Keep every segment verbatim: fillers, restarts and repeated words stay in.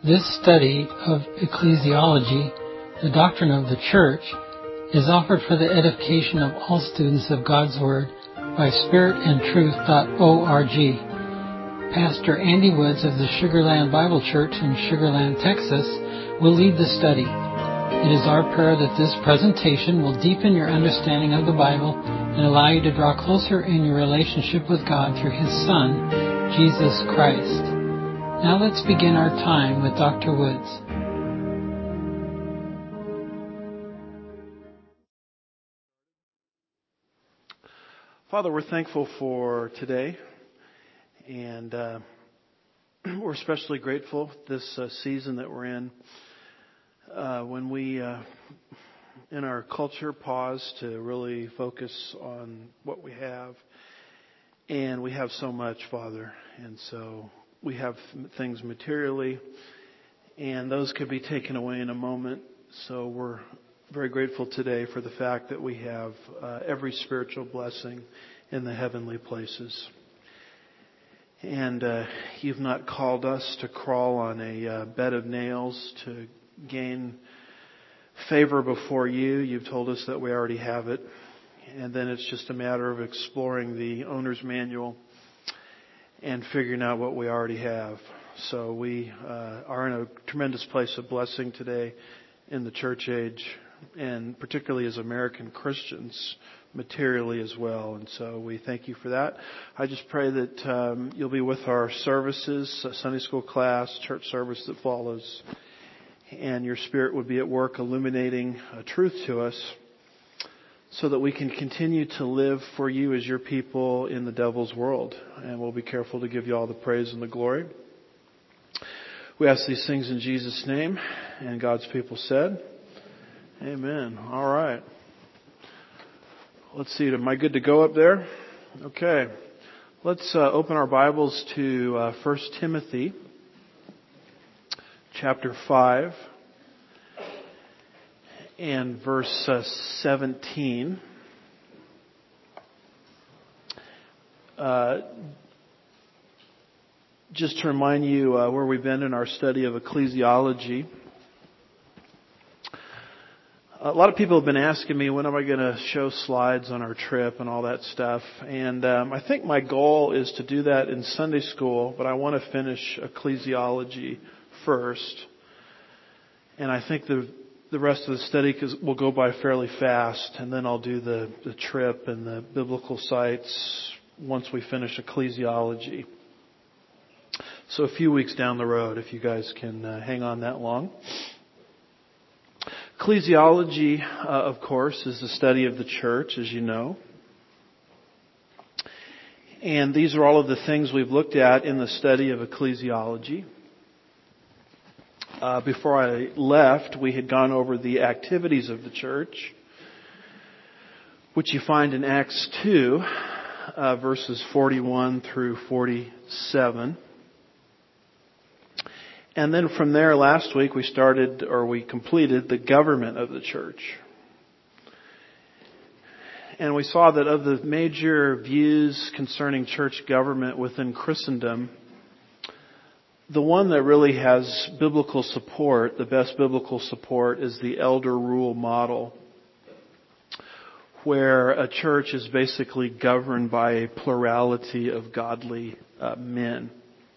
This study of ecclesiology, the doctrine of the Church, is offered for the edification of all students of God's Word by spirit and truth dot org. Pastor Andy Woods of the Sugar Land Bible Church in Sugar Land, Texas, will lead the study. It is our prayer that this presentation will deepen your understanding of the Bible and allow you to draw closer in your relationship with God through His Son, Jesus Christ. Now let's begin our time with Doctor Woods. Father, we're thankful for today, and uh, we're especially grateful this uh, season that we're in, uh, when we, uh, in our culture, pause to really focus on what we have. And we have so much, Father, and so we have things materially, and those could be taken away in a moment. So we're very grateful today for the fact that we have uh, every spiritual blessing in the heavenly places. And uh, you've not called us to crawl on a uh, bed of nails to gain favor before you. You've told us that we already have it. And then it's just a matter of exploring the owner's manual and figuring out what we already have. So we uh, are in a tremendous place of blessing today in the church age, and particularly as American Christians, materially as well. And so we thank you for that. I just pray that um, you'll be with our services, Sunday school class, church service that follows, and your Spirit would be at work illuminating uh, truth to us, so that we can continue to live for you as your people in the devil's world. And we'll be careful to give you all the praise and the glory. We ask these things in Jesus' name. And God's people said, amen. All right. Let's see. Am I good to go up there? Okay. Let's uh, open our Bibles to uh, First Timothy chapter five. And verse uh, seventeen. Uh, just to remind you uh, where we've been in our study of ecclesiology. A lot of people have been asking me, when am I going to show slides on our trip and all that stuff? And um, I think my goal is to do that in Sunday school, but I want to finish ecclesiology first. And I think the The rest of the study will go by fairly fast, and then I'll do the, the trip and the biblical sites once we finish ecclesiology. So a few weeks down the road, if you guys can uh, hang on that long. Ecclesiology, uh, of course, is the study of the church, as you know. And these are all of the things we've looked at in the study of ecclesiology. Uh, before I left, we had gone over the activities of the church, which you find in Acts two, uh, verses forty-one through forty-seven. And then from there, last week, we started, or we completed, the government of the church. And we saw that of the major views concerning church government within Christendom, the one that really has biblical support, the best biblical support, is the elder rule model, where a church is basically governed by a plurality of godly uh, men.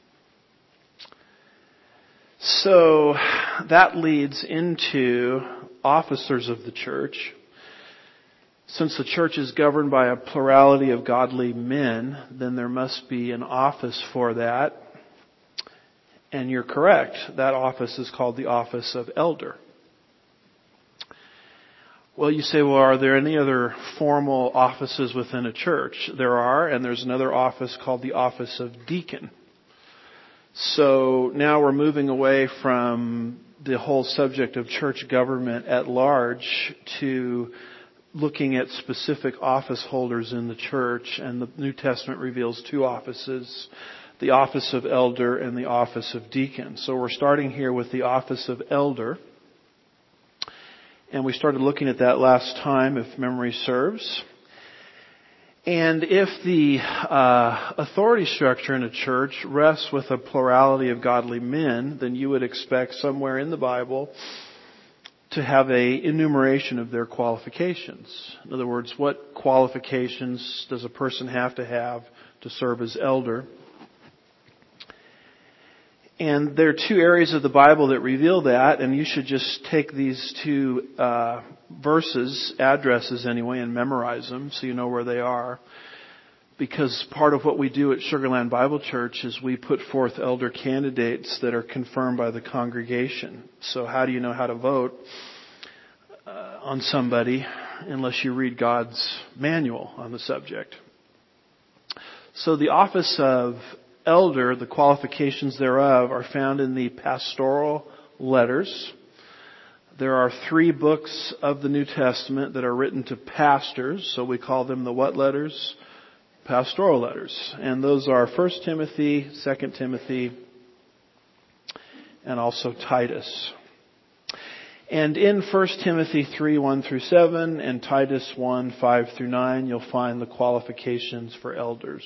So that leads into officers of the church. Since the church is governed by a plurality of godly men, then there must be an office for that. And you're correct. That office is called the office of elder. Well, you say, well, are there any other formal offices within a church? There are, and there's another office called the office of deacon. So now we're moving away from the whole subject of church government at large to looking at specific office holders in the church. And the New Testament reveals two offices: the office of elder and the office of deacon. So we're starting here with the office of elder. And we started looking at that last time, if memory serves. And if the uh, authority structure in a church rests with a plurality of godly men, then you would expect somewhere in the Bible to have a enumeration of their qualifications. In other words, what qualifications does a person have to have to serve as elder? And there are two areas of the Bible that reveal that, and you should just take these two uh, verses, addresses anyway, and memorize them so you know where they are. Because part of what we do at Sugarland Bible Church is we put forth elder candidates that are confirmed by the congregation. So how do you know how to vote uh, on somebody unless you read God's manual on the subject? So the office of elder, the qualifications thereof, are found in the pastoral letters. There are three books of the New Testament that are written to pastors, so we call them the what letters? Pastoral letters. And those are First Timothy, Second Timothy, and also Titus. And in First Timothy three, one through seven, and Titus one, five through nine, you'll find the qualifications for elders.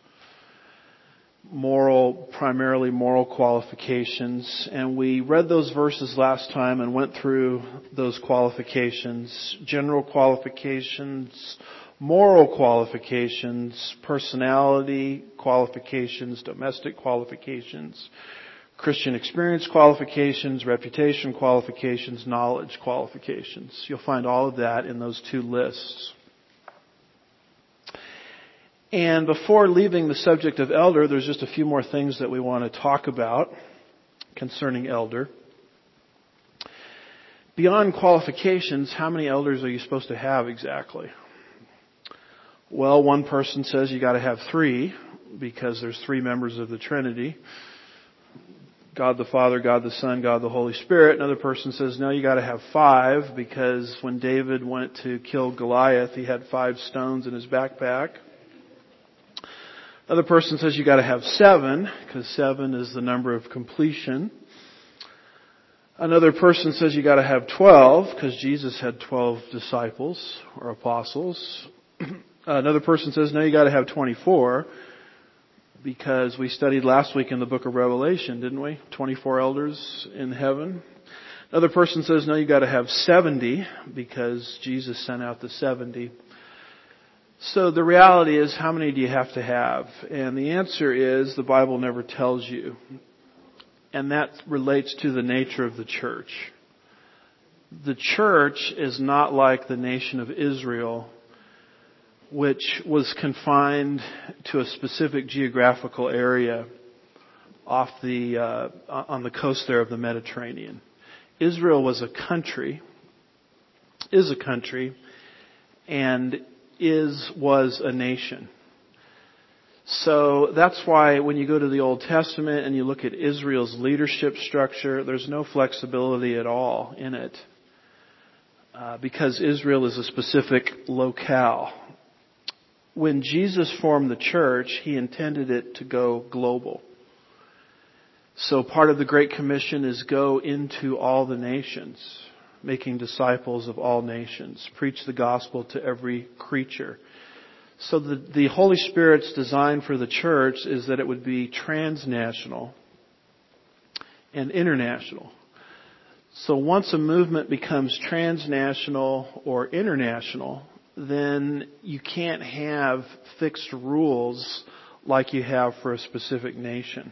Moral, primarily moral qualifications. And we read those verses last time and went through those qualifications. General qualifications, moral qualifications, personality qualifications, domestic qualifications, Christian experience qualifications, reputation qualifications, knowledge qualifications. You'll find all of that in those two lists. And before leaving the subject of elder, there's just a few more things that we want to talk about concerning elder. Beyond qualifications, how many elders are you supposed to have exactly? Well, one person says you got to have three because there's three members of the Trinity. God the Father, God the Son, God the Holy Spirit. Another person says, no, you got to have five because when David went to kill Goliath, he had five stones in his backpack. Another person says you got to have seven because seven is the number of completion. Another person says you got to have twelve because Jesus had twelve disciples or apostles. Another person says, no, you got to have twenty-four because we studied last week in the book of Revelation, didn't we? twenty-four elders in heaven. Another person says, no, you got to have seventy because Jesus sent out the seventy. So the reality is, how many do you have to have? And the answer is, the Bible never tells you. And that relates to the nature of the church. The church is not like the nation of Israel, which was confined to a specific geographical area off the uh, on the coast there of the Mediterranean. Israel was a country, is a country, and is was a nation. So that's why when you go to the Old Testament and you look at Israel's leadership structure, there's no flexibility at all in it. Uh, because Israel is a specific locale. When Jesus formed the church, He intended it to go global. So part of the Great Commission is go into all the nations, making disciples of all nations. Preach the gospel to every creature. So the, the Holy Spirit's design for the church is that it would be transnational and international. So once a movement becomes transnational or international, then you can't have fixed rules like you have for a specific nation.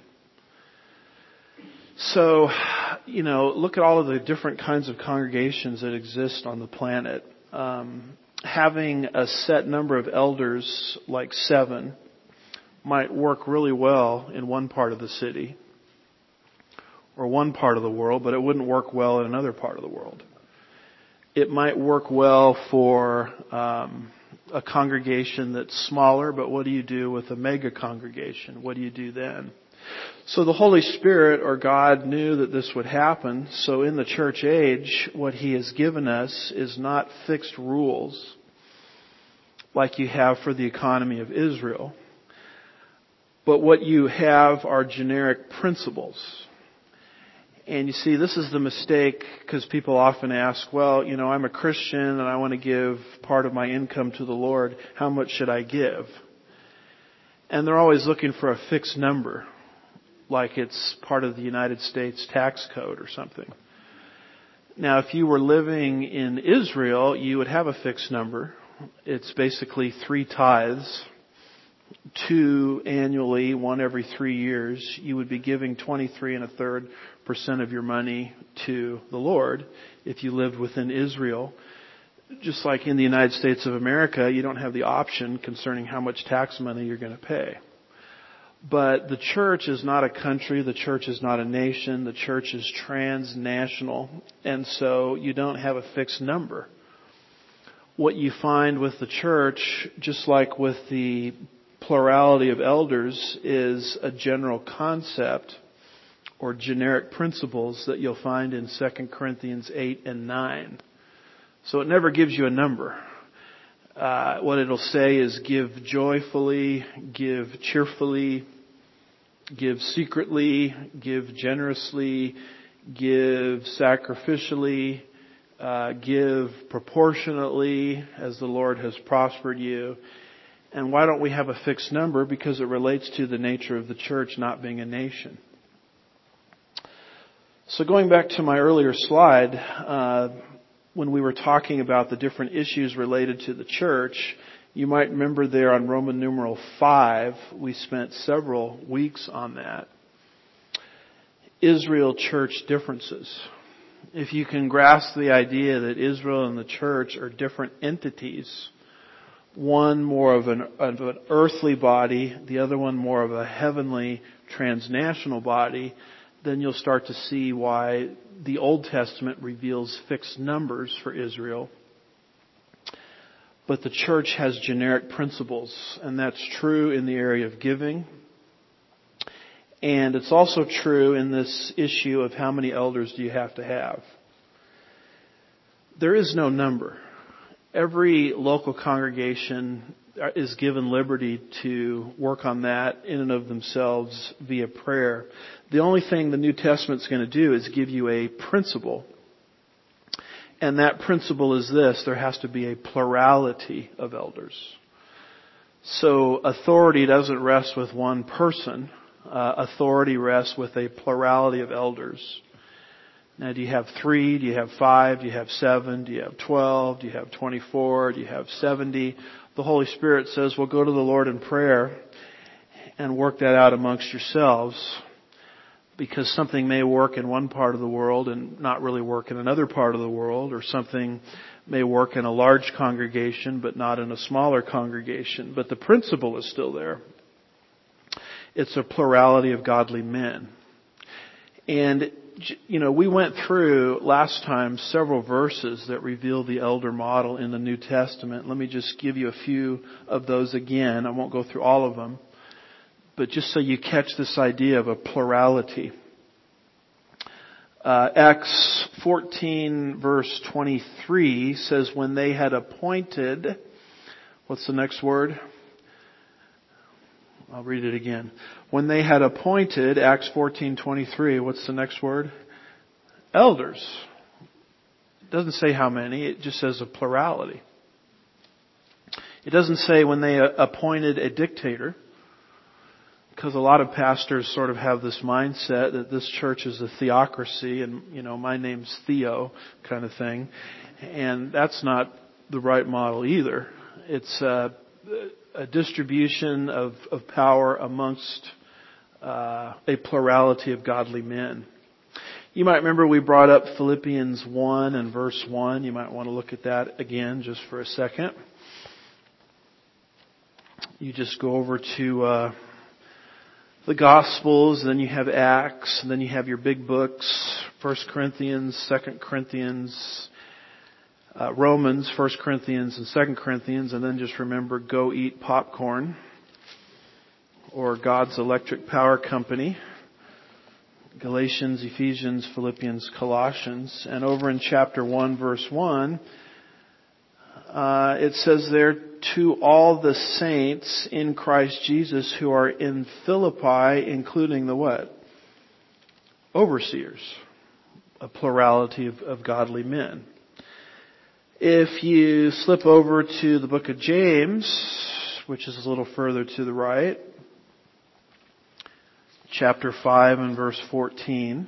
So, you know, look at all of the different kinds of congregations that exist on the planet. Um, having a set number of elders, like seven, might work really well in one part of the city or one part of the world, but it wouldn't work well in another part of the world. It might work well for um, a congregation that's smaller, but what do you do with a mega congregation? What do you do then? So the Holy Spirit or God knew that this would happen. So in the church age, what He has given us is not fixed rules like you have for the economy of Israel. But what you have are generic principles. And you see, this is the mistake, because people often ask, well, you know, I'm a Christian and I want to give part of my income to the Lord. How much should I give? And they're always looking for a fixed number, like it's part of the United States tax code or something. Now, if you were living in Israel, you would have a fixed number. It's basically three tithes, two annually, one every three years. You would be giving twenty-three and a third percent of your money to the Lord if you lived within Israel. Just like in the United States of America, you don't have the option concerning how much tax money you're going to pay. But the church is not a country. The church is not a nation. The church is transnational. And so you don't have a fixed number. What you find with the church, just like with the plurality of elders, is a general concept or generic principles that you'll find in Second Corinthians eight and nine. So it never gives you a number. Uh, what it'll say is give joyfully, give cheerfully, give secretly, give generously, give sacrificially, uh, give proportionately as the Lord has prospered you. And why don't we have a fixed number? Because it relates to the nature of the church not being a nation. So going back to my earlier slide, uh, when we were talking about the different issues related to the church, you might remember there on Roman numeral five, we spent several weeks on that. Israel church differences. If you can grasp the idea that Israel and the church are different entities, one more of an, of an earthly body, the other one more of a heavenly transnational body, then you'll start to see why the Old Testament reveals fixed numbers for Israel. But the church has generic principles, and that's true in the area of giving. And it's also true in this issue of how many elders do you have to have. There is no number. Every local congregation is given liberty to work on that in and of themselves via prayer. The only thing the New Testament's going to do is give you a principle. And that principle is this: there has to be a plurality of elders. So authority doesn't rest with one person. Uh, authority rests with a plurality of elders. Now, do you have three? Do you have five? Do you have seven? Do you have twelve? Do you have twenty-four? Do you have seventy? The Holy Spirit says, well, go to the Lord in prayer and work that out amongst yourselves, because something may work in one part of the world and not really work in another part of the world, or something may work in a large congregation but not in a smaller congregation. But the principle is still there. It's a plurality of godly men. And, you know, we went through last time several verses that reveal the elder model in the New Testament. Let me just give you a few of those again. I won't go through all of them. But just so you catch this idea of a plurality. Uh, Acts fourteen verse twenty-three says, when they had appointed, what's the next word? I'll read it again. When they had appointed, Acts fourteen twenty-three, what's the next word? Elders. It doesn't say how many, it just says a plurality. It doesn't say when they appointed a dictator, because a lot of pastors sort of have this mindset that this church is a theocracy and, you know, my name's Theo kind of thing. And that's not the right model either. It's a, a distribution of, of power amongst uh, a plurality of godly men. You might remember we brought up Philippians one and verse one. You might want to look at that again just for a second. You just go over to uh, the Gospels, then you have Acts, and then you have your big books, First Corinthians, Second Corinthians, uh, Romans, First Corinthians, and Second Corinthians, and then just remember, go eat popcorn, or God's Electric Power Company, Galatians, Ephesians, Philippians, Colossians. And over in chapter one, verse one, uh, it says there, to all the saints in Christ Jesus who are in Philippi, including the what? Overseers. a plurality of, of godly men. If you slip over to the book of James, which is a little further to the right, chapter five and verse fourteen,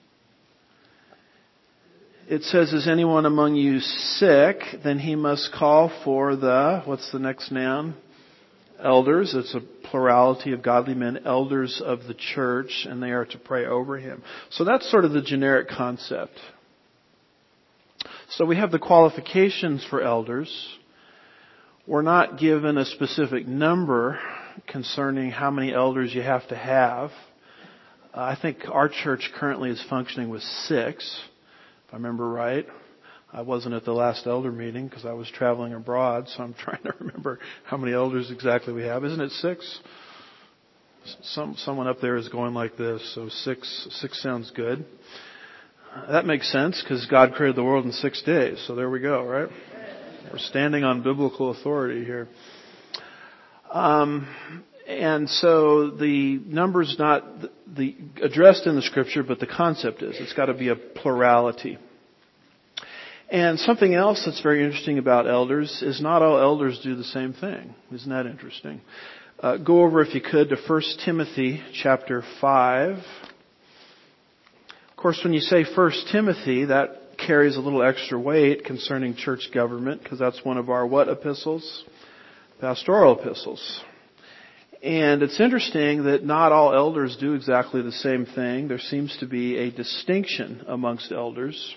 it says, "Is anyone among you sick? Then he must call for the," what's the next noun? Elders. It's a plurality of godly men, elders of the church, and they are to pray over him. So that's sort of the generic concept. So we have the qualifications for elders. We're not given a specific number concerning how many elders you have to have. Uh, I think our church currently is functioning with six, if I remember right. I wasn't at the last elder meeting because I was traveling abroad, so I'm trying to remember how many elders exactly we have. Isn't it six? Some someone up there is going like this, so six six sounds good. That makes sense because God created the world in six days. So there we go, right? We're standing on biblical authority here. Um, and so the number's not the addressed in the scripture, but the concept is it's got to be a plurality. And something else that's very interesting about elders is not all elders do the same thing. Isn't that interesting? Uh, go over, if you could, to First Timothy chapter five. Of course, when you say First Timothy, that carries a little extra weight concerning church government, because that's one of our what epistles? Pastoral epistles. And it's interesting that not all elders do exactly the same thing. There seems to be a distinction amongst elders.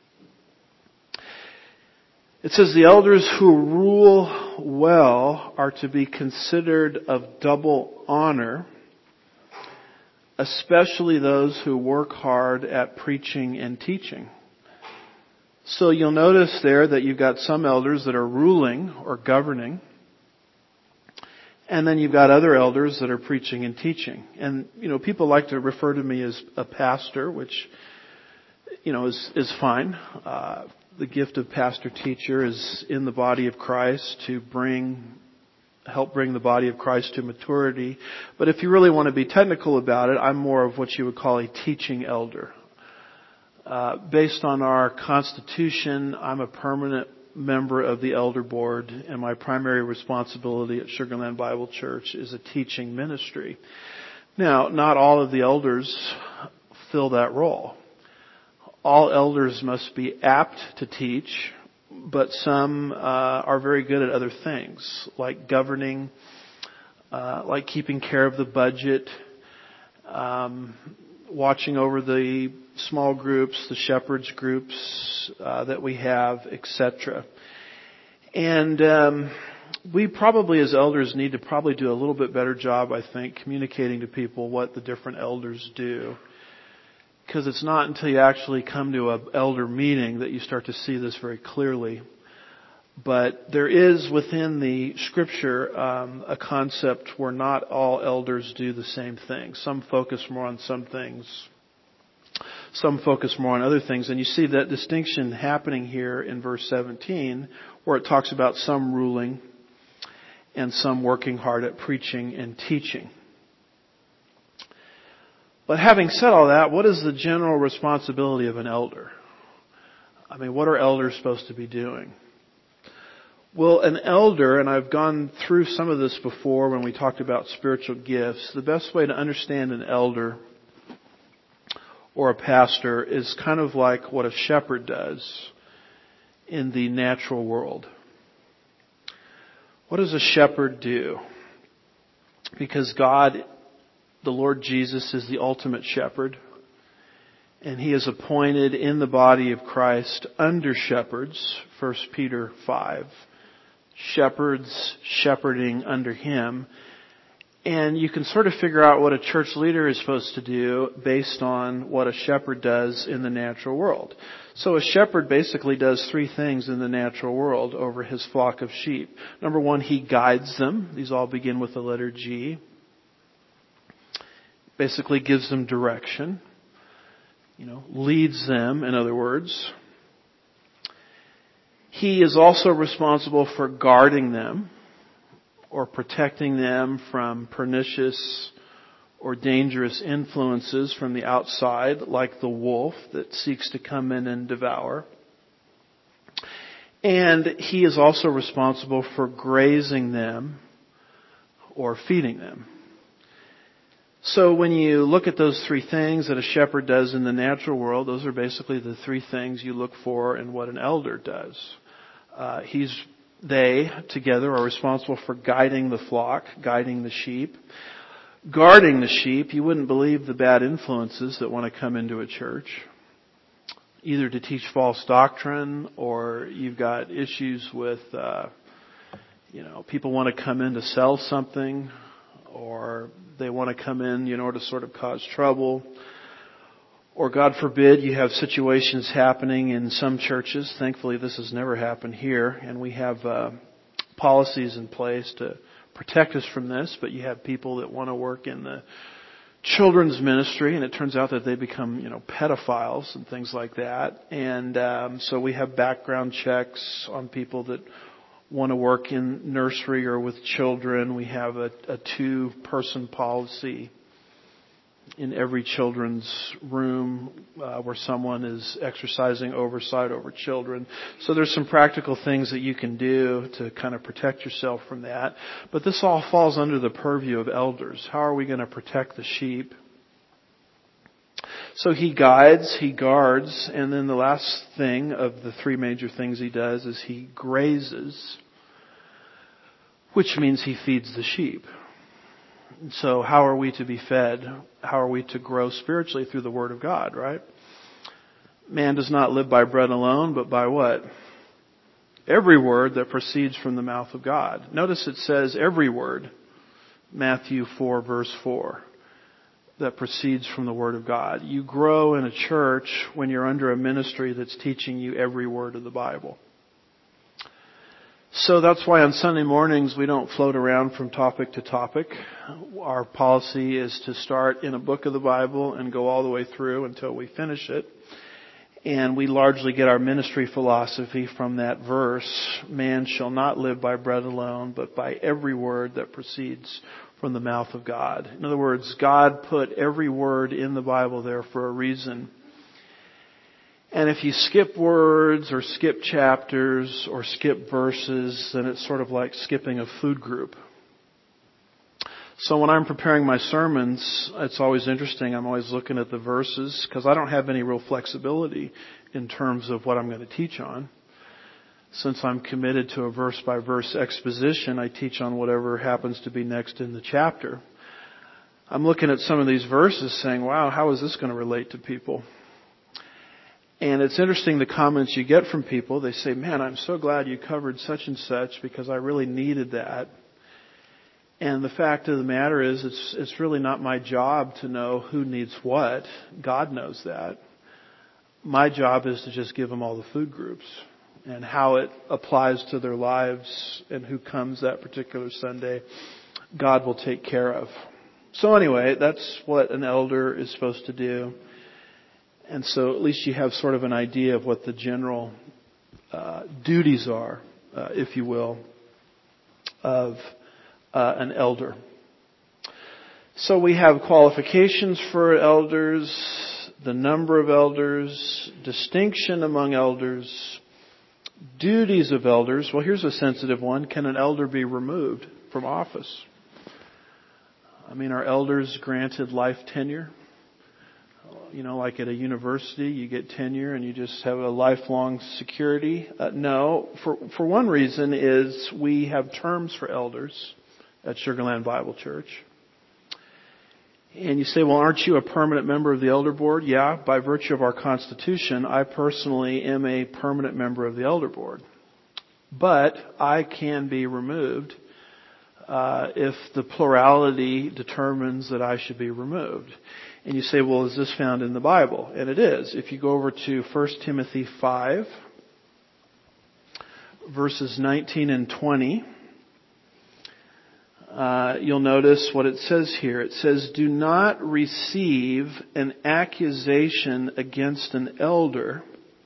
It says the elders who rule well are to be considered of double honor, especially those who work hard at preaching and teaching. So you'll notice there that you've got some elders that are ruling or governing, and then you've got other elders that are preaching and teaching. And, you know, people like to refer to me as a pastor, which, you know, is, is fine. Uh, The gift of pastor-teacher is in the body of Christ to bring, help bring the body of Christ to maturity. But if you really want to be technical about it, I'm more of what you would call a teaching elder. Uh, based on our constitution, I'm a permanent member of the elder board, and my primary responsibility at Sugar Land Bible Church is a teaching ministry. Now, not all of the elders fill that role. All elders must be apt to teach, but some uh, are very good at other things, like governing, uh, like keeping care of the budget, um, watching over the small groups, the shepherds groups uh, that we have, et cetera. And um, we probably, as elders, need to probably do a little bit better job, I think, communicating to people what the different elders do. Because it's not until you actually come to an elder meeting that you start to see this very clearly. But there is within the scripture um, a concept where not all elders do the same thing. Some focus more on some things. Some focus more on other things. And you see that distinction happening here in verse seventeen, where it talks about some ruling and some working hard at preaching and teaching. But having said all that, what is the general responsibility of an elder? I mean, what are elders supposed to be doing? Well, an elder, and I've gone through some of this before when we talked about spiritual gifts, the best way to understand an elder or a pastor is kind of like what a shepherd does in the natural world. What does a shepherd do? Because God, the Lord Jesus, is the ultimate shepherd, and He is appointed in the body of Christ under shepherds, First Peter five. Shepherds shepherding under Him. And you can sort of figure out what a church leader is supposed to do based on what a shepherd does in the natural world. So a shepherd basically does three things in the natural world over his flock of sheep. Number one, he guides them. These all begin with the letter G. Basically gives them direction. You know, leads them, in other words. He is also responsible for guarding them, or protecting them from pernicious or dangerous influences from the outside, like the wolf that seeks to come in and devour. And he is also responsible for grazing them or feeding them. So when you look at those three things that a shepherd does in the natural world, those are basically the three things you look for in what an elder does. Uh, he's, they together are responsible for guiding the flock, guiding the sheep, guarding the sheep. You wouldn't believe the bad influences that want to come into a church, either to teach false doctrine, or you've got issues with, uh, you know, people want to come in to sell something, or they want to come in, you know, to sort of cause trouble. Or God forbid, you have situations happening in some churches. Thankfully, this has never happened here, and we have uh, policies in place to protect us from this. But you have people that want to work in the children's ministry, and it turns out that they become, you know, pedophiles and things like that. And um, so we have background checks on people that want to work in nursery or with children. We have a, a two-person policy in every children's room uh, where someone is exercising oversight over children. So there's some practical things that you can do to kind of protect yourself from that. But this all falls under the purview of elders. How are we going to protect the sheep? So he guides, he guards, and then the last thing of the three major things he does is he grazes, which means he feeds the sheep. So how are we to be fed? How are we to grow spiritually? Through the Word of God, right? Man does not live by bread alone, but by what? Every word that proceeds from the mouth of God. Notice it says every word, Matthew four verse four. That proceeds from the Word of God. You grow in a church when you're under a ministry that's teaching you every word of the Bible. So that's why on Sunday mornings we don't float around from topic to topic. Our policy is to start in a book of the Bible and go all the way through until we finish it. And we largely get our ministry philosophy from that verse, man shall not live by bread alone, but by every word that proceeds from the mouth of God. In other words, God put every word in the Bible there for a reason. And if you skip words or skip chapters or skip verses, then it's sort of like skipping a food group. So when I'm preparing my sermons, it's always interesting. I'm always looking at the verses because I don't have any real flexibility in terms of what I'm going to teach on. Since I'm committed to a verse-by-verse exposition, I teach on whatever happens to be next in the chapter. I'm looking at some of these verses saying, wow, how is this going to relate to people? And it's interesting the comments you get from people. They say, man, I'm so glad you covered such and such because I really needed that. And the fact of the matter is, it's, it's really not my job to know who needs what. God knows that. My job is to just give them all the food groups and how it applies to their lives and who comes that particular Sunday, God will take care of. So anyway, that's what an elder is supposed to do. And so at least you have sort of an idea of what the general uh, duties are, uh, if you will, of uh, an elder. So we have qualifications for elders, the number of elders, distinction among elders, duties of elders. Well, here's a sensitive one. Can an elder be removed from office? I mean, are elders granted life tenure? You know, like at a university, you get tenure and you just have a lifelong security. Uh, no, for for one reason is we have terms for elders at Sugar Land Bible Church. And you say, well, aren't you a permanent member of the elder board? Yeah, by virtue of our constitution, I personally am a permanent member of the elder board. But I can be removed uh, if the plurality determines that I should be removed. And you say, well, is this found in the Bible? And it is. If you go over to First Timothy five, verses nineteen and twenty, Uh, you'll notice what it says here. It says, do not receive an accusation against an elder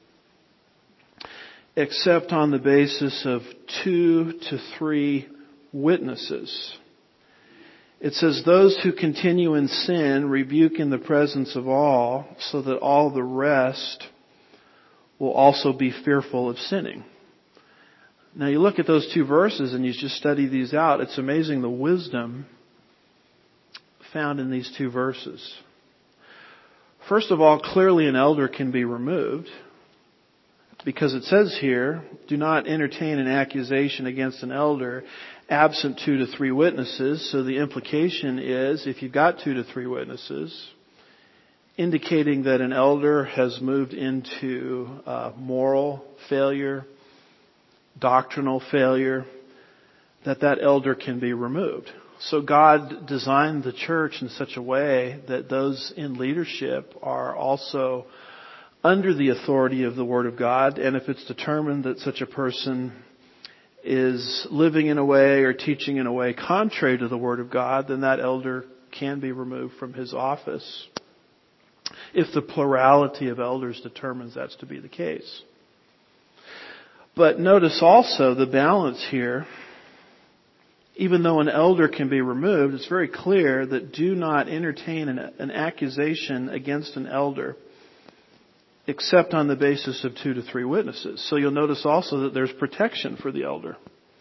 except on the basis of two to three witnesses. It says, those who continue in sin rebuke in the presence of all, so that all the rest will also be fearful of sinning. Now you look at those two verses and you just study these out. It's amazing the wisdom found in these two verses. First of all, clearly an elder can be removed, because it says here, do not entertain an accusation against an elder absent two to three witnesses. So the implication is, if you've got two to three witnesses, indicating that an elder has moved into uh, moral failure, doctrinal failure, that that elder can be removed. So God designed the church in such a way that those in leadership are also under the authority of the Word of God. And if it's determined that such a person is living in a way or teaching in a way contrary to the Word of God, then that elder can be removed from his office, if the plurality of elders determines that's to be the case. But notice also the balance here. Even though an elder can be removed, it's very clear that do not entertain an, an accusation against an elder except on the basis of two to three witnesses. So you'll notice also that there's protection for the elder.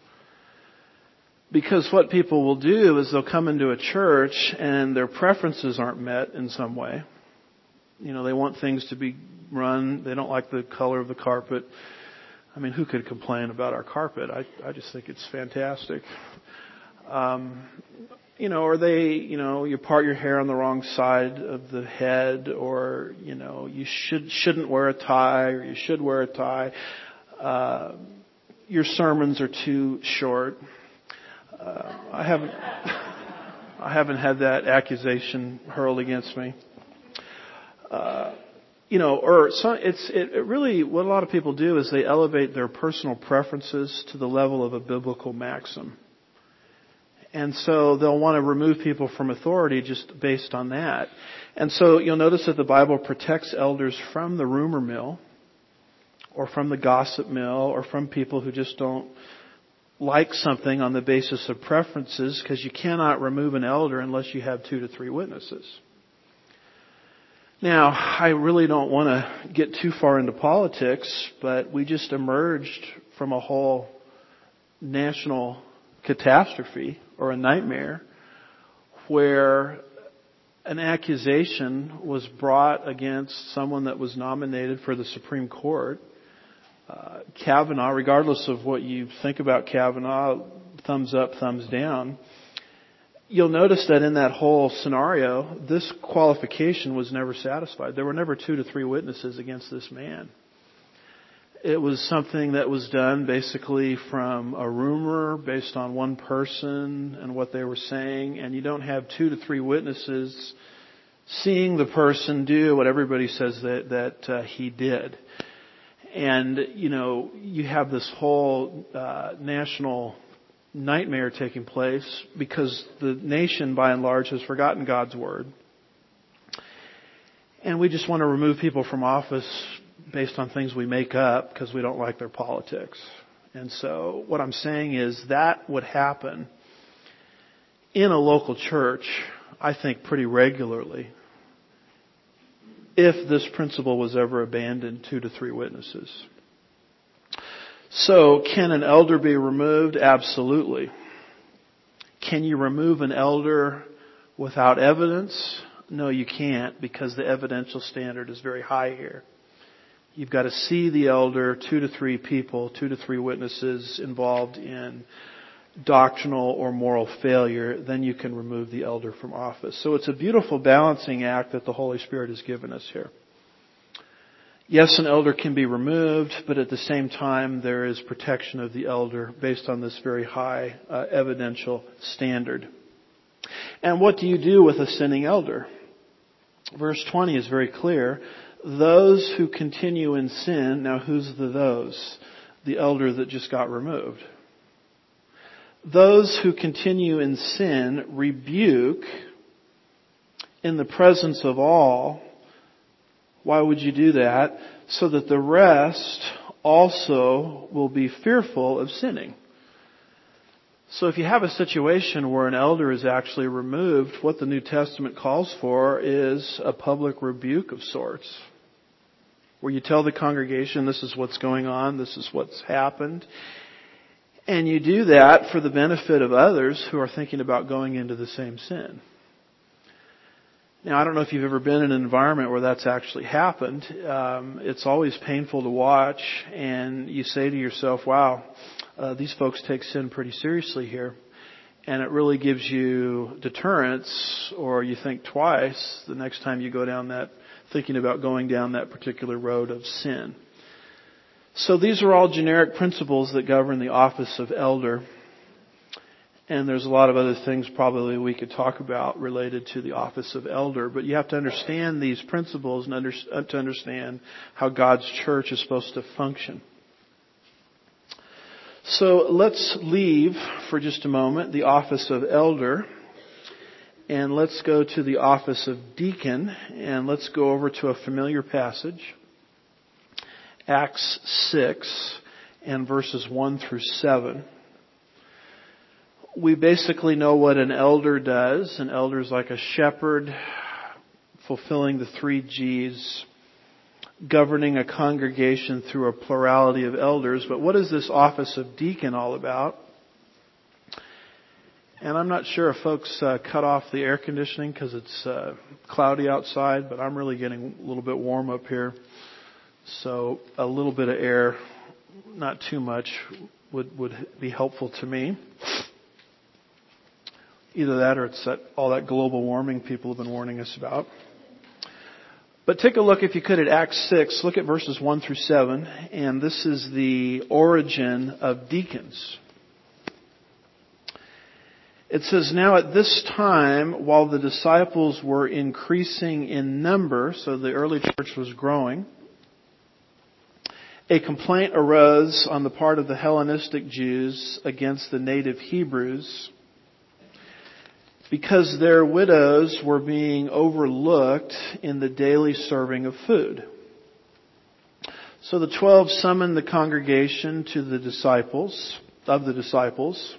Because what people will do is they'll come into a church and their preferences aren't met in some way. You know, they want things to be run. They don't like the color of the carpet. I mean, who could complain about our carpet? I, I just think it's fantastic. Um, you know, or they, you know, you part your hair on the wrong side of the head, or, you know, you should, shouldn't wear a tie, or you should wear a tie. Uh, your sermons are too short. Uh, I haven't, I haven't had that accusation hurled against me. Uh, you know, or so it's, it, it really, what a lot of people do is they elevate their personal preferences to the level of a biblical maxim. And so they'll want to remove people from authority just based on that. And so you'll notice that the Bible protects elders from the rumor mill, or from the gossip mill, or from people who just don't like something on the basis of preferences, because you cannot remove an elder unless you have two to three witnesses. Now, I really don't want to get too far into politics, but we just emerged from a whole national catastrophe or a nightmare where an accusation was brought against someone that was nominated for the Supreme Court. Uh, Kavanaugh, regardless of what you think about Kavanaugh, thumbs up, thumbs down, you'll notice that in that whole scenario, this qualification was never satisfied. There were never two to three witnesses against this man. It was something that was done basically from a rumor based on one person and what they were saying, and you don't have two to three witnesses seeing the person do what everybody says that, that uh, he did. And, you know, you have this whole uh, national nightmare taking place because the nation, by and large, has forgotten God's Word. And we just want to remove people from office based on things we make up because we don't like their politics. And so what I'm saying is that would happen in a local church, I think, pretty regularly, if this principle was ever abandoned, two to three witnesses. So, can an elder be removed? Absolutely. Can you remove an elder without evidence? No, you can't, because the evidential standard is very high here. You've got to see the elder, two to three people, two to three witnesses involved in doctrinal or moral failure, then you can remove the elder from office. So it's a beautiful balancing act that the Holy Spirit has given us here. Yes, an elder can be removed, but at the same time there is protection of the elder based on this very high uh, evidential standard. And what do you do with a sinning elder? Verse twenty is very clear. Those who continue in sin, now who's the those? The elder that just got removed. Those who continue in sin rebuke in the presence of all. Why would you do that? So that the rest also will be fearful of sinning. So if you have a situation where an elder is actually removed, what the New Testament calls for is a public rebuke of sorts, where you tell the congregation this is what's going on, this is what's happened, and you do that for the benefit of others who are thinking about going into the same sin. Now, I don't know if you've ever been in an environment where that's actually happened. Um, it's always painful to watch, and you say to yourself, wow, uh, these folks take sin pretty seriously here. And it really gives you deterrence, or you think twice the next time you go down that, thinking about going down that particular road of sin. So these are all generic principles that govern the office of elder. And there's a lot of other things probably we could talk about related to the office of elder. But you have to understand these principles and under, to understand how God's church is supposed to function. So let's leave for just a moment the office of elder. And let's go to the office of deacon. And let's go over to a familiar passage. Acts six and verses one through seven. We basically know what an elder does. An elder is like a shepherd, fulfilling the three G's, governing a congregation through a plurality of elders. But what is this office of deacon all about? And I'm not sure if folks uh, cut off the air conditioning because it's uh, cloudy outside, but I'm really getting a little bit warm up here. So a little bit of air, not too much, would, would be helpful to me. Either that or it's that, all that global warming people have been warning us about. But take a look, if you could, at Acts six. Look at verses one through seven. And this is the origin of deacons. It says, now at this time, while the disciples were increasing in number, so the early church was growing, a complaint arose on the part of the Hellenistic Jews against the native Hebrews, because their widows were being overlooked in the daily serving of food. So the twelve summoned the congregation to the disciples, of the disciples.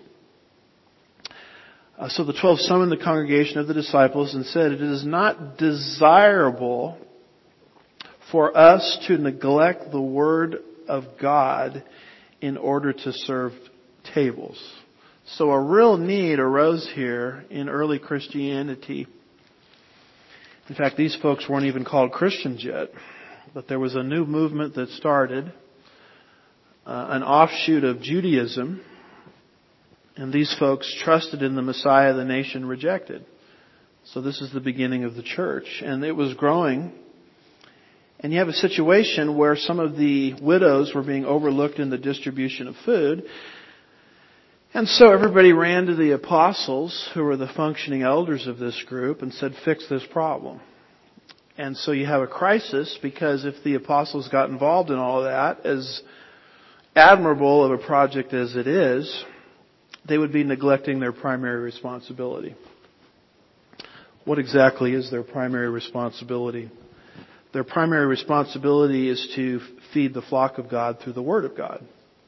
Uh, so the twelve summoned the congregation of the disciples and said, it is not desirable for us to neglect the word of God in order to serve tables. So a real need arose here in early Christianity. In fact, these folks weren't even called Christians yet. But there was a new movement that started, uh, an offshoot of Judaism. And these folks trusted in the Messiah the nation rejected. So this is the beginning of the church. And it was growing. And you have a situation where some of the widows were being overlooked in the distribution of food. And so everybody ran to the apostles, who were the functioning elders of this group, and said, fix this problem. And so you have a crisis, because if the apostles got involved in all of that, as admirable of a project as it is, they would be neglecting their primary responsibility. What exactly is their primary responsibility? Their primary responsibility is to feed the flock of God through the Word of God.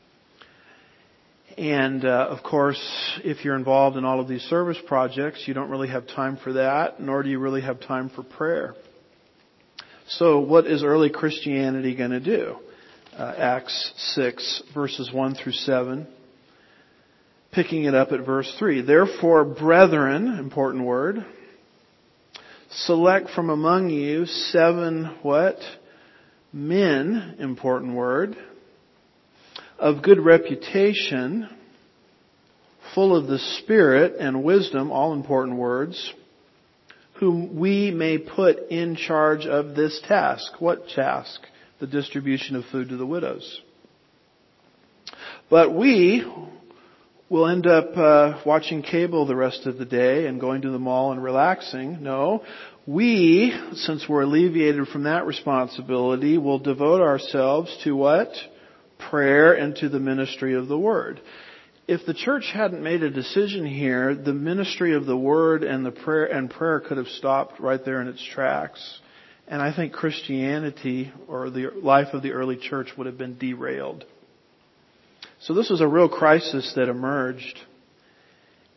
And, uh, of course, if you're involved in all of these service projects, you don't really have time for that, nor do you really have time for prayer. So what is early Christianity going to do? Uh, Acts six, verses one through seven. Picking it up at verse three. Therefore, brethren, important word, select from among you seven, what? Men, important word, of good reputation, full of the Spirit and wisdom, all important words, whom we may put in charge of this task. What task? The distribution of food to the widows. But we will end up uh, watching cable the rest of the day and going to the mall and relaxing. No, we, since we're alleviated from that responsibility, will devote ourselves to what? Prayer and to the ministry of the Word. If the church hadn't made a decision here, the ministry of the Word and the prayer and prayer could have stopped right there in its tracks. And I think Christianity, or the life of the early church, would have been derailed. So this was a real crisis that emerged.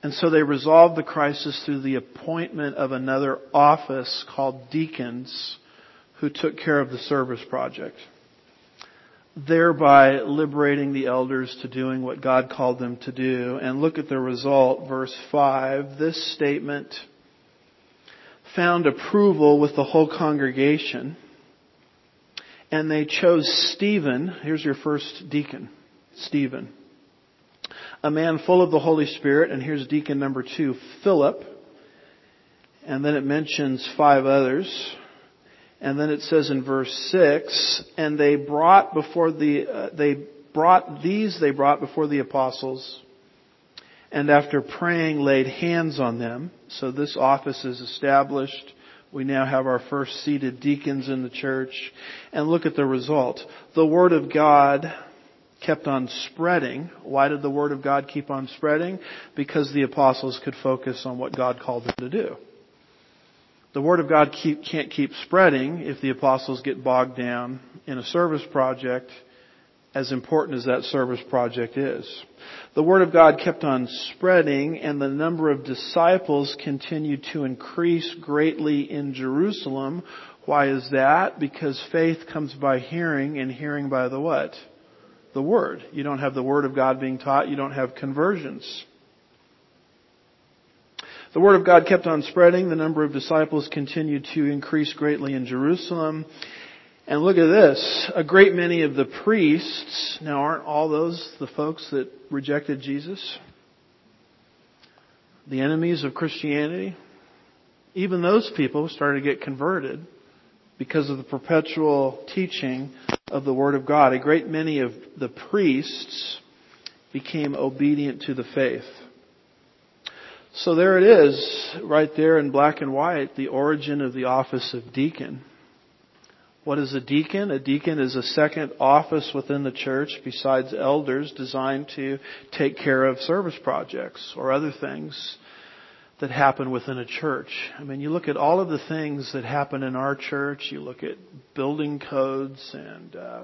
And so they resolved the crisis through the appointment of another office called deacons, who took care of the service project, thereby liberating the elders to doing what God called them to do. And look at the result, verse five. This statement found approval with the whole congregation, and they chose Stephen. Here's your first deacon, Stephen, a man full of the Holy Spirit. And here's deacon number two, Philip. And then it mentions five others. And then it says in verse six, and they brought before the, uh, they brought these, they brought before the apostles, and after praying laid hands on them. So this office is established. We now have our first seated deacons in the church. And look at the result. The Word of God kept on spreading. Why did the Word of God keep on spreading? Because the apostles could focus on what God called them to do. The Word of God keep, can't keep spreading if the apostles get bogged down in a service project, as important as that service project is. The Word of God kept on spreading, and the number of disciples continued to increase greatly in Jerusalem. Why is that? Because faith comes by hearing, and hearing by the what? The Word. You don't have the Word of God being taught, you don't have conversions. The Word of God kept on spreading. The number of disciples continued to increase greatly in Jerusalem. And look at this. A great many of the priests, now aren't all those the folks that rejected Jesus? The enemies of Christianity? Even those people started to get converted because of the perpetual teaching of the Word of God. A great many of the priests became obedient to the faith. So there it is, right there in black and white, the origin of the office of deacon. What is a deacon? A deacon is a second office within the church besides elders, designed to take care of service projects or other things that happen within a church. I mean, you look at all of the things that happen in our church. You look at building codes and uh,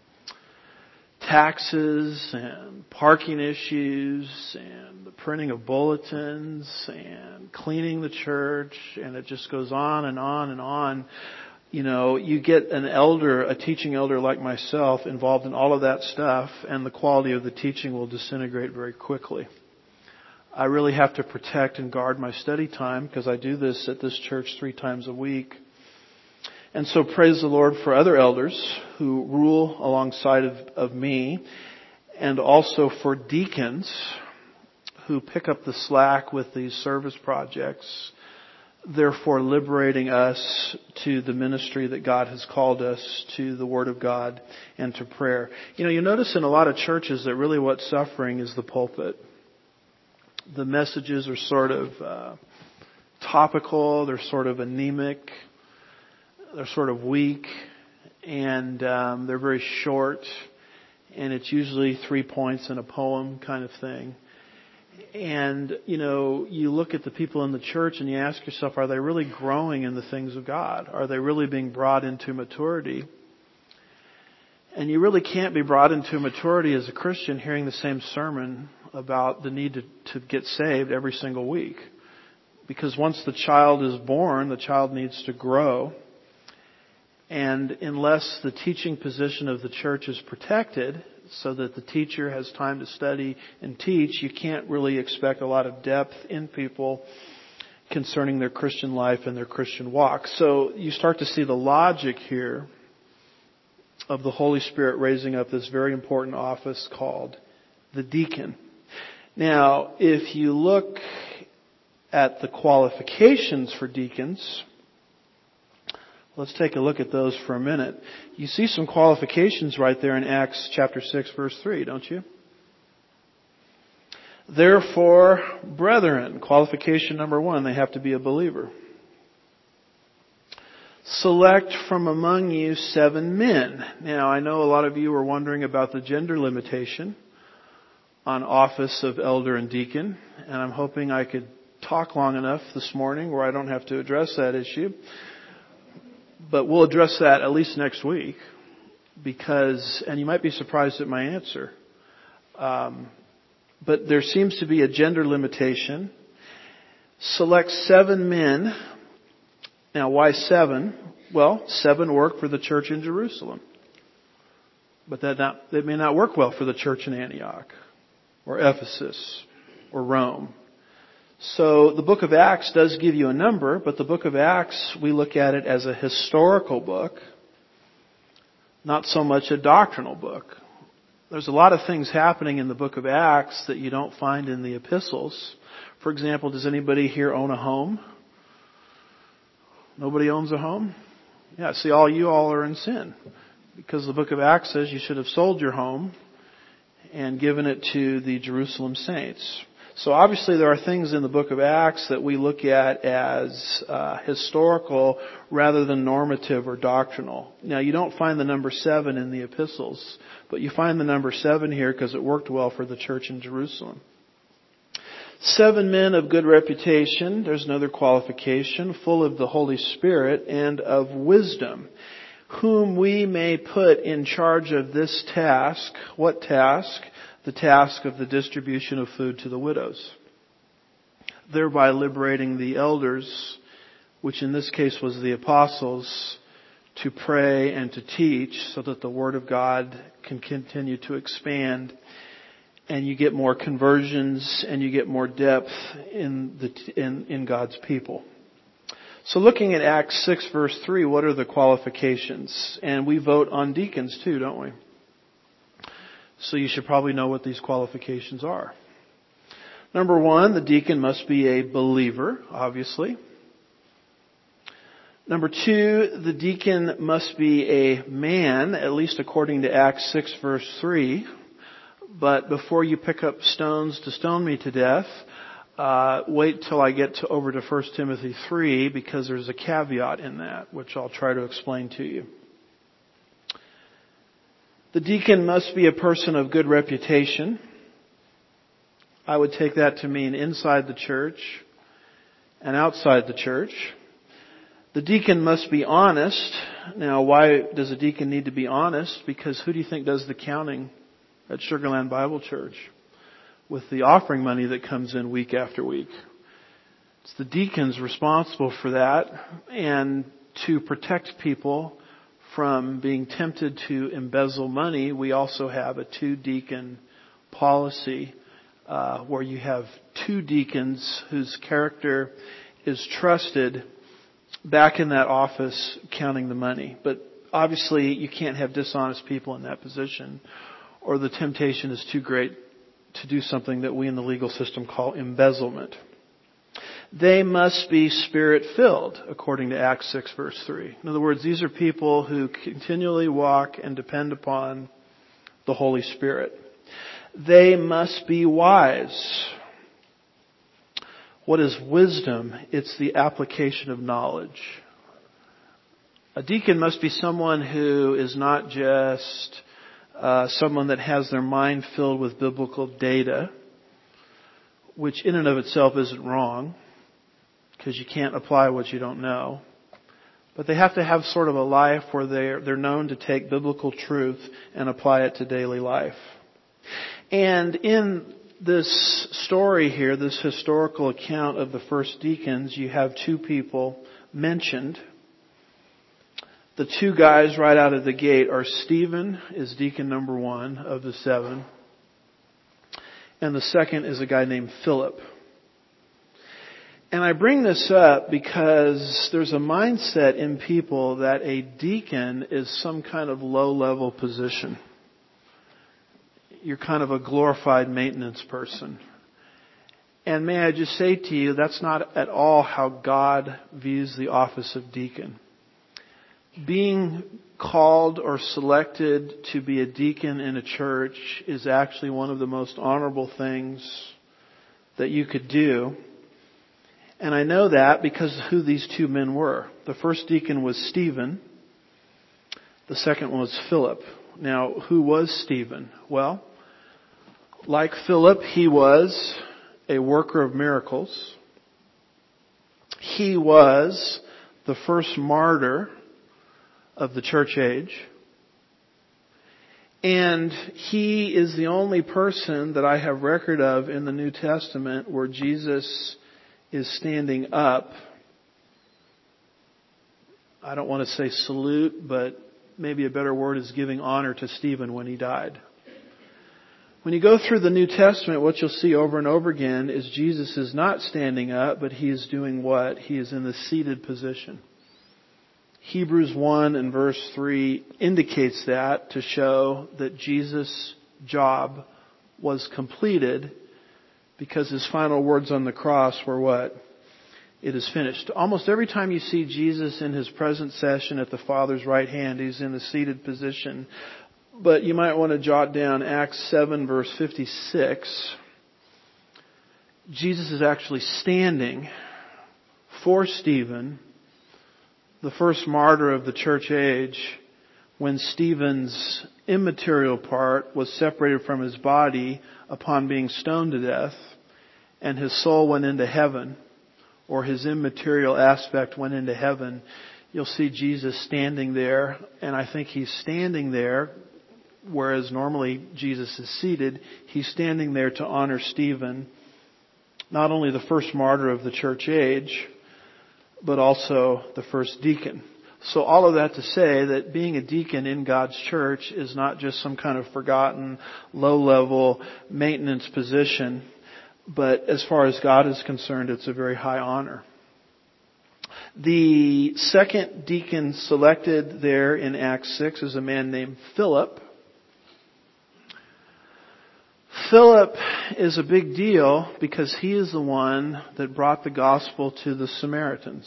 taxes and parking issues and the printing of bulletins and cleaning the church, and it just goes on and on and on. You know, you get an elder, a teaching elder like myself, involved in all of that stuff, and the quality of the teaching will disintegrate very quickly. I really have to protect and guard my study time because I do this at this church three times a week. And so praise the Lord for other elders who rule alongside of, of me, and also for deacons who pick up the slack with these service projects, therefore liberating us to the ministry that God has called us, to the Word of God and to prayer. You know, you notice in a lot of churches that really what's suffering is the pulpit. The messages are sort of uh, topical, they're sort of anemic, they're sort of weak, and um, they're very short, and it's usually three points in a poem kind of thing. And, you know, you look at the people in the church and you ask yourself, are they really growing in the things of God? Are they really being brought into maturity? And you really can't be brought into maturity as a Christian hearing the same sermon about the need to, to get saved every single week. Because once the child is born, the child needs to grow. And unless the teaching position of the church is protected, so that the teacher has time to study and teach, you can't really expect a lot of depth in people concerning their Christian life and their Christian walk. So you start to see the logic here of the Holy Spirit raising up this very important office called the deacon. Now, if you look at the qualifications for deacons, let's take a look at those for a minute. You see some qualifications right there in Acts chapter six, verse three, don't you? Therefore, brethren, qualification number one, they have to be a believer. Select from among you seven men. Now, I know a lot of you are wondering about the gender limitation on office of elder and deacon, and I'm hoping I could talk long enough this morning where I don't have to address that issue. But we'll address that at least next week, because, and you might be surprised at my answer, um, but there seems to be a gender limitation. Selects seven men. Now, why seven? Well, seven work for the church in Jerusalem. But that, not, that may not work well for the church in Antioch or Ephesus or Rome. So the book of Acts does give you a number, but the book of Acts, we look at it as a historical book, not so much a doctrinal book. There's a lot of things happening in the book of Acts that you don't find in the epistles. For example, does anybody here own a home? Nobody owns a home? Yeah, see, all you all are in sin. Because the book of Acts says you should have sold your home and given it to the Jerusalem saints. So obviously there are things in the book of Acts that we look at as uh, historical rather than normative or doctrinal. Now, you don't find the number seven in the epistles, but you find the number seven here because it worked well for the church in Jerusalem. Seven men of good reputation, there's another qualification, full of the Holy Spirit and of wisdom, whom we may put in charge of this task. What task? The task of the distribution of food to the widows, thereby liberating the elders, which in this case was the apostles, to pray and to teach so that the Word of God can continue to expand and you get more conversions and you get more depth in the in, in God's people. So looking at Acts six verse three, what are the qualifications? And we vote on deacons too, don't we? So you should probably know what these qualifications are. Number one, the deacon must be a believer, obviously. Number two, the deacon must be a man, at least according to Acts six verse three. But before you pick up stones to stone me to death, uh, wait till I get to over to First Timothy three, because there's a caveat in that, which I'll try to explain to you. The deacon must be a person of good reputation. I would take that to mean inside the church and outside the church. The deacon must be honest. Now, why does a deacon need to be honest? Because who do you think does the counting at Sugar Land Bible Church with the offering money that comes in week after week? It's the deacons responsible for that, and to protect people from being tempted to embezzle money, we also have a two-deacon policy uh, where you have two deacons whose character is trusted back in that office counting the money. But obviously you can't have dishonest people in that position, or the temptation is too great to do something that we in the legal system call embezzlement. They must be Spirit-filled, according to Acts six verse three. In other words, these are people who continually walk and depend upon the Holy Spirit. They must be wise. What is wisdom? It's the application of knowledge. A deacon must be someone who is not just uh, someone that has their mind filled with biblical data, which in and of itself isn't wrong, because you can't apply what you don't know. But they have to have sort of a life where they're, they're known to take biblical truth and apply it to daily life. And in this story here, this historical account of the first deacons, you have two people mentioned. The two guys right out of the gate are Stephen, is deacon number one of the seven. And the second is a guy named Philip. And I bring this up because there's a mindset in people that a deacon is some kind of low-level position. You're kind of a glorified maintenance person. And may I just say to you, that's not at all how God views the office of deacon. Being called or selected to be a deacon in a church is actually one of the most honorable things that you could do. And I know that because of who these two men were. The first deacon was Stephen. The second one was Philip. Now, who was Stephen? Well, like Philip, he was a worker of miracles. He was the first martyr of the church age. And he is the only person that I have record of in the New Testament where Jesus is standing up. I don't want to say salute, but maybe a better word is giving honor to Stephen when he died. When you go through the New Testament, what you'll see over and over again is Jesus is not standing up, but he is doing what? He is in the seated position. Hebrews one and verse three indicates that to show that Jesus' job was completed because his final words on the cross were what? It is finished. Almost every time you see Jesus in his present session at the Father's right hand, he's in the seated position. But you might want to jot down Acts seven verse fifty-six. Jesus is actually standing for Stephen, the first martyr of the church age, when Stephen's immaterial part was separated from his body upon being stoned to death, and his soul went into heaven, or his immaterial aspect went into heaven. You'll see Jesus standing there, and I think he's standing there, whereas normally Jesus is seated. He's standing there to honor Stephen, not only the first martyr of the church age, but also the first deacon. So all of that to say that being a deacon in God's church is not just some kind of forgotten, low-level maintenance position, but as far as God is concerned, it's a very high honor. The second deacon selected there in Acts six is a man named Philip. Philip is a big deal because he is the one that brought the gospel to the Samaritans.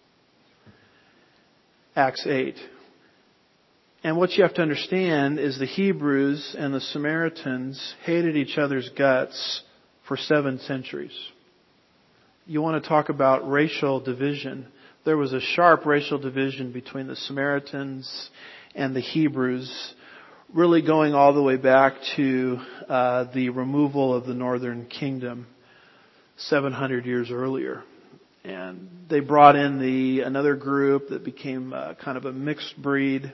Acts eight. And what you have to understand is the Hebrews and the Samaritans hated each other's guts for seven centuries. You want to talk about racial division. There was a sharp racial division between the Samaritans and the Hebrews, really going all the way back to uh, the removal of the northern kingdom seven hundred years earlier. And they brought in the another group that became uh, kind of a mixed breed,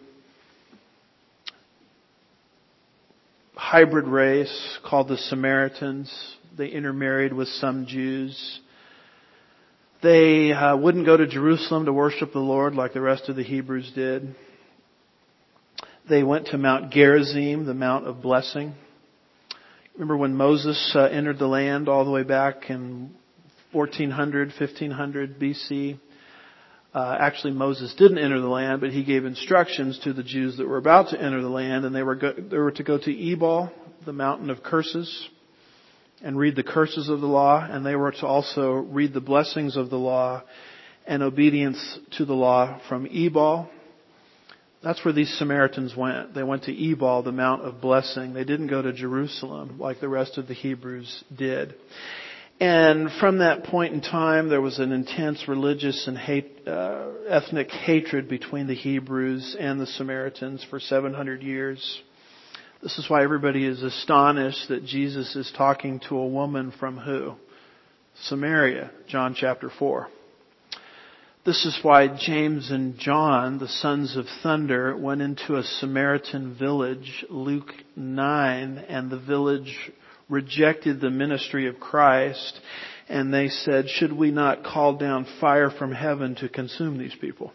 hybrid race called the Samaritans. They intermarried with some Jews. They uh, wouldn't go to Jerusalem to worship the Lord like the rest of the Hebrews did. They went to Mount Gerizim, the Mount of Blessing. Remember when Moses uh, entered the land all the way back in fourteen hundred, fifteen hundred B C? Uh, actually, Moses didn't enter the land, but he gave instructions to the Jews that were about to enter the land, and they were go- they were to go to Ebal, the mountain of curses, and read the curses of the law, and they were to also read the blessings of the law and obedience to the law from Ebal. That's where these Samaritans went. They went to Ebal, the Mount of Blessing. They didn't go to Jerusalem like the rest of the Hebrews did. And from that point in time, there was an intense religious and hate, uh, ethnic hatred between the Hebrews and the Samaritans for seven hundred years. This is why everybody is astonished that Jesus is talking to a woman from who? Samaria, John chapter four. This is why James and John, the sons of thunder, went into a Samaritan village, Luke nine, and the village rejected the ministry of Christ, and they said, should we not call down fire from heaven to consume these people?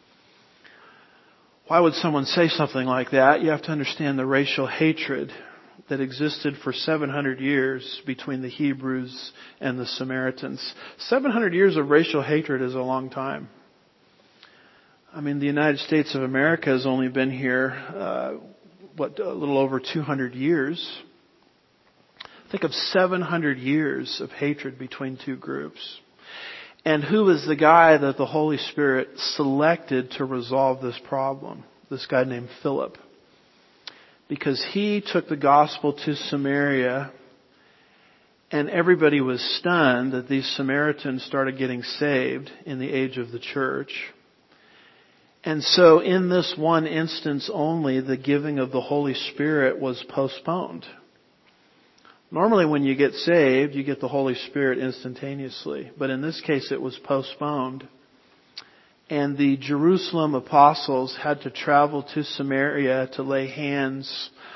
Why would someone say something like that? You have to understand the racial hatred that existed for seven hundred years between the Hebrews and the Samaritans. seven hundred years of racial hatred is a long time. I mean, the United States of America has only been here, uh, what, a little over two hundred years. Think of seven hundred years of hatred between two groups. And who is the guy that the Holy Spirit selected to resolve this problem? This guy named Philip. Because he took the gospel to Samaria, and everybody was stunned that these Samaritans started getting saved in the age of the church. And so in this one instance only, the giving of the Holy Spirit was postponed. Normally when you get saved, you get the Holy Spirit instantaneously. But in this case, it was postponed. And the Jerusalem apostles had to travel to Samaria to lay hands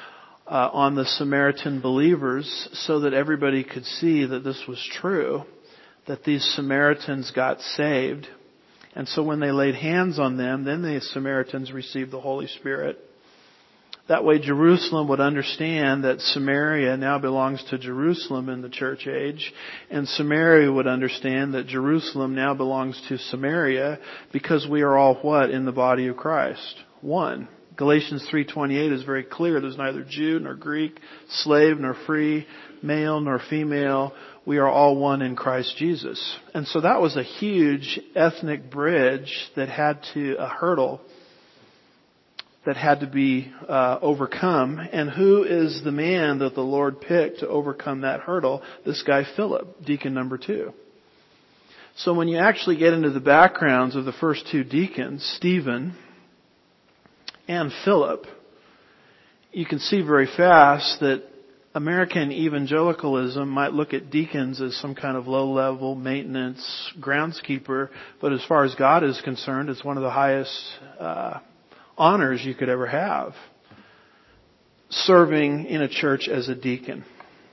uh, on the Samaritan believers so that everybody could see that this was true, that these Samaritans got saved. And so when they laid hands on them, then the Samaritans received the Holy Spirit. That way Jerusalem would understand that Samaria now belongs to Jerusalem in the church age, and Samaria would understand that Jerusalem now belongs to Samaria, because we are all what in the body of Christ? One. Galatians three twenty-eight is very clear. There's neither Jew nor Greek, slave nor free, male nor female. We are all one in Christ Jesus. And so that was a huge ethnic bridge that had to, a hurdle that had to be uh, overcome. And who is the man that the Lord picked to overcome that hurdle? This guy Philip, deacon number two. So when you actually get into the backgrounds of the first two deacons, Stephen and Philip, you can see very fast that American evangelicalism might look at deacons as some kind of low-level maintenance groundskeeper, but as far as God is concerned, it's one of the highest uh, honors you could ever have, serving in a church as a deacon.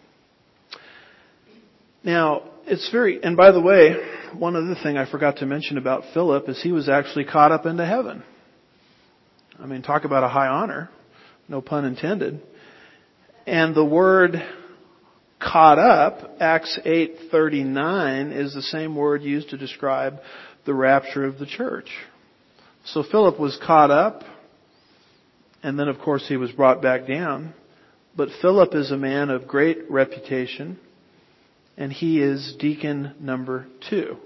Now, it's very, and by the way, one other thing I forgot to mention about Philip is he was actually caught up into heaven. I mean, talk about a high honor, no pun intended. And the word caught up, Acts eight thirty-nine, is the same word used to describe the rapture of the church. So Philip was caught up, and then of course he was brought back down. But Philip is a man of great reputation, and he is deacon number two.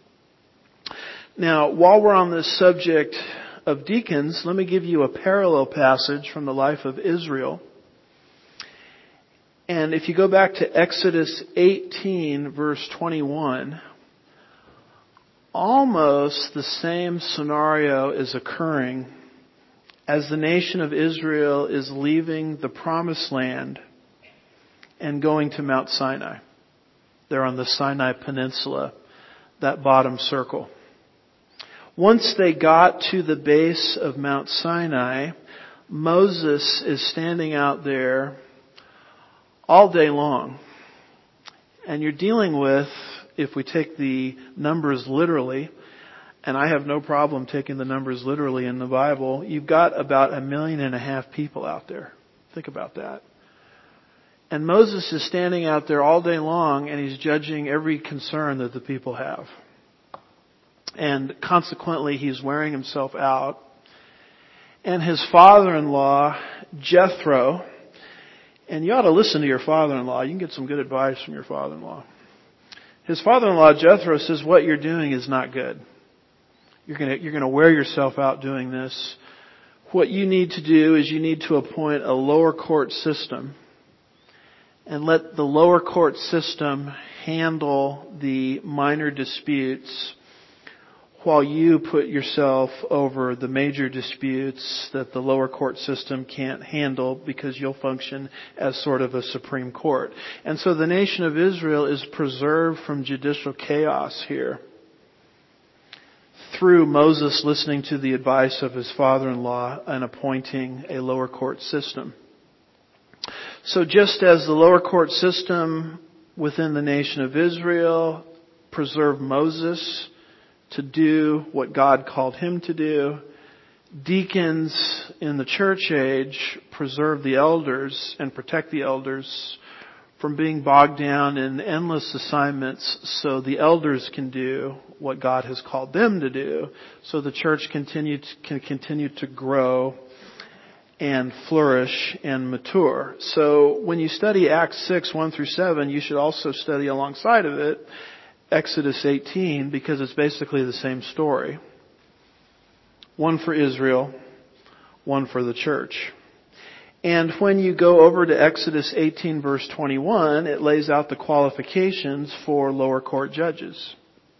Now, while we're on this subject of deacons, let me give you a parallel passage from the life of Israel. And if you go back to Exodus eighteen, verse twenty-one, almost the same scenario is occurring as the nation of Israel is leaving the Promised Land and going to Mount Sinai. They're on the Sinai Peninsula, that bottom circle. Once they got to the base of Mount Sinai, Moses is standing out there all day long. And you're dealing with, if we take the numbers literally, and I have no problem taking the numbers literally in the Bible, you've got about a million and a half people out there. Think about that. And Moses is standing out there all day long, and he's judging every concern that the people have. And consequently, he's wearing himself out. And his father-in-law, Jethro, and you ought to listen to your father-in-law. You can get some good advice from your father-in-law. His father-in-law, Jethro, says, what you're doing is not good. You're going to, you're going to wear yourself out doing this. What you need to do is you need to appoint a lower court system and let the lower court system handle the minor disputes while you put yourself over the major disputes that the lower court system can't handle, because you'll function as sort of a Supreme Court. And so the nation of Israel is preserved from judicial chaos here through Moses listening to the advice of his father-in-law and appointing a lower court system. So just as the lower court system within the nation of Israel preserved Moses to do what God called him to do, deacons in the church age preserve the elders and protect the elders from being bogged down in endless assignments so the elders can do what God has called them to do, so the church continue to, can continue to grow and flourish and mature. So when you study Acts six, one through seven, you should also study alongside of it Exodus eighteen, because it's basically the same story. One for Israel, one for the church. And when you go over to Exodus eighteen, verse twenty-one, it lays out the qualifications for lower court judges.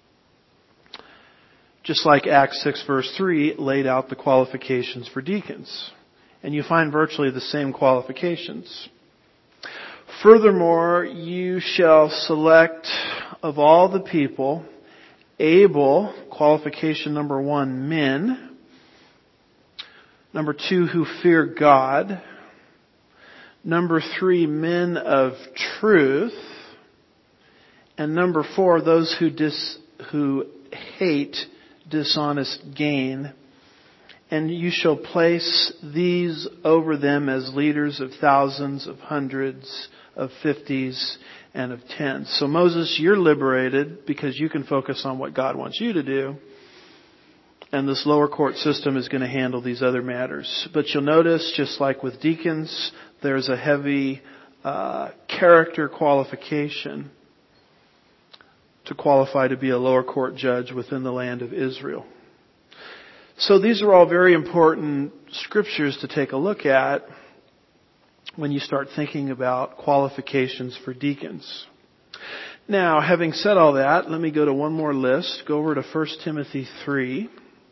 Just like Acts six, verse three laid out the qualifications for deacons. And you find virtually the same qualifications. Furthermore, you shall select of all the people able, qualification number one, men. Number two, who fear God. Number three, men of truth. And number four, those who dis, who hate dishonest gain. And you shall place these over them as leaders of thousands, of hundreds, of fifties, and of tens. So Moses, you're liberated because you can focus on what God wants you to do. And this lower court system is going to handle these other matters. But you'll notice, just like with deacons, there's a heavy uh, character qualification to qualify to be a lower court judge within the land of Israel. So these are all very important scriptures to take a look at when you start thinking about qualifications for deacons. Now, having said all that, let me go to one more list. Go over to First Timothy three,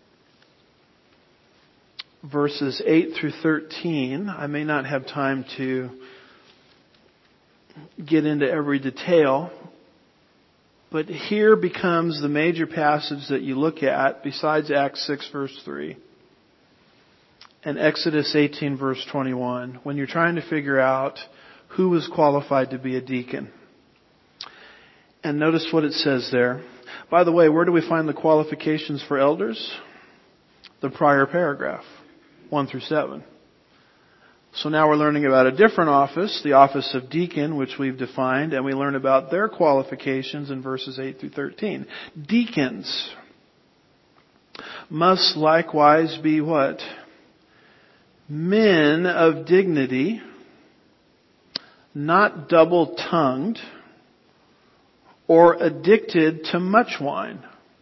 verses eight through thirteen. I may not have time to get into every detail, but here becomes the major passage that you look at besides Acts six verse three and Exodus eighteen verse twenty-one when you're trying to figure out who was qualified to be a deacon. And notice what it says there. By the way, where do we find the qualifications for elders? The prior paragraph, one through seven. So now we're learning about a different office, the office of deacon, which we've defined, and we learn about their qualifications in verses eight through thirteen. Deacons must likewise be what? Men of dignity, not double-tongued, or addicted to much wine.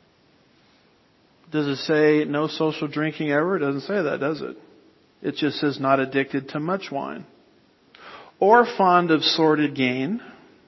Does it say no social drinking ever? It doesn't say that, does it? It just says not addicted to much wine. Or fond of sordid gain,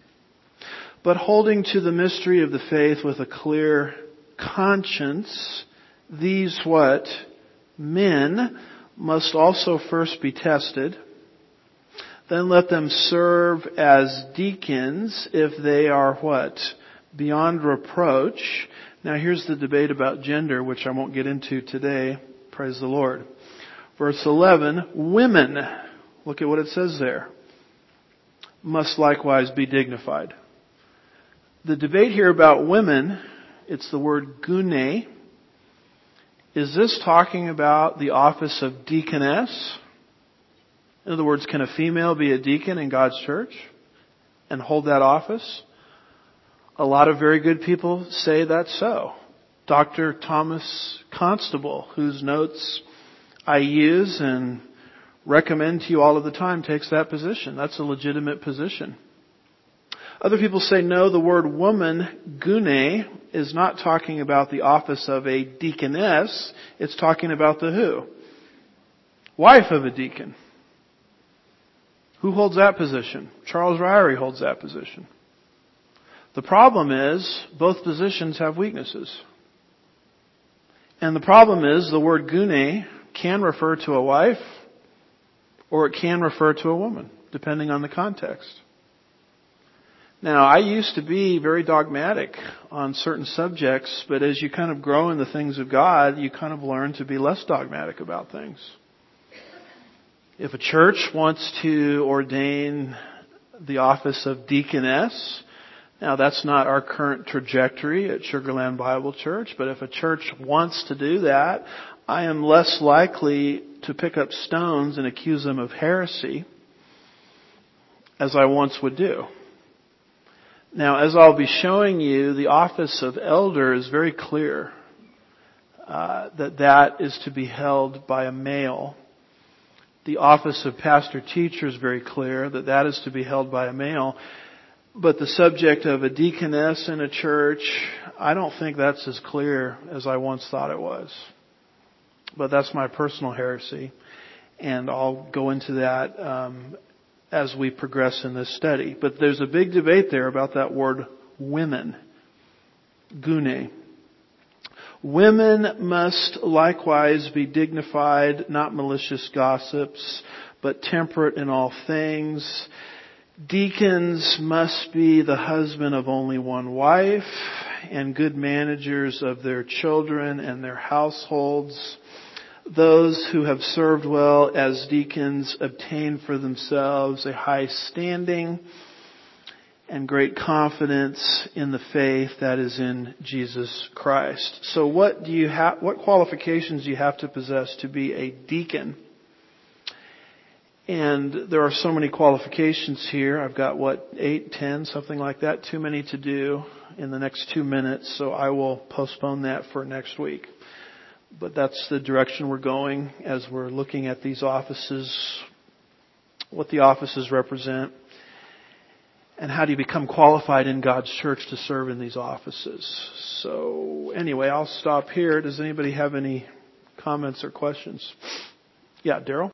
but holding to the mystery of the faith with a clear conscience. These what? Men must also first be tested. Then let them serve as deacons if they are what? Beyond reproach. Now here's the debate about gender, which I won't get into today. Praise the Lord. Verse eleven, women, look at what it says there, must likewise be dignified. The debate here about women, it's the word gune. Is this talking about the office of deaconess? In other words, can a female be a deacon in God's church and hold that office? A lot of very good people say that's so. Doctor Thomas Constable, whose notes I use and recommend to you all of the time, takes that position. That's a legitimate position. Other people say no, the word woman, gune, is not talking about the office of a deaconess. It's talking about the who? Wife of a deacon. Who holds that position? Charles Ryrie holds that position. The problem is both positions have weaknesses. And the problem is the word gune can refer to a wife or it can refer to a woman, depending on the context. Now, I used to be very dogmatic on certain subjects, but as you kind of grow in the things of God, you kind of learn to be less dogmatic about things. If a church wants to ordain the office of deaconess, now that's not our current trajectory at Sugarland Bible Church, but if a church wants to do that, I am less likely to pick up stones and accuse them of heresy as I once would do. Now, as I'll be showing you, the office of elder is very clear uh, that that is to be held by a male. The office of pastor-teacher is very clear that that is to be held by a male. But the subject of a deaconess in a church, I don't think that's as clear as I once thought it was. But that's my personal heresy. And I'll go into that um, as we progress in this study. But there's a big debate there about that word women. Gune. Women must likewise be dignified, not malicious gossips, but temperate in all things. Deacons must be the husband of only one wife and good managers of their children and their households. those who have served well as deacons obtain for themselves a high standing and great confidence in the faith that is in Jesus Christ. So what do you have, what qualifications do you have to possess to be a deacon? And there are so many qualifications here. I've got what, eight, ten, something like that, too many to do in the next two minutes, so I will postpone that for next week. But that's the direction we're going as we're looking at these offices, what the offices represent, and how do you become qualified in God's church to serve in these offices. So anyway, I'll stop here. Does anybody have any comments or questions? Yeah, Daryl?